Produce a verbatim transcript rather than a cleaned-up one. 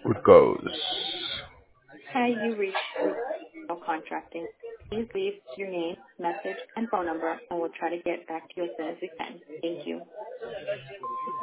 It goes. Hi, you reached Retail Contracting. Please leave your name, message, and phone number, and we'll try to get back to you as soon as we can. Thank you.